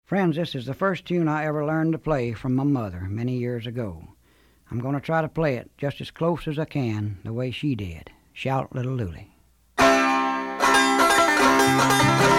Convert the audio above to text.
Friends, this is the first tune I ever learned to play from my mother many years ago. I'm going to try to play it just as close as I can, the way she did. Shout, little Lulie.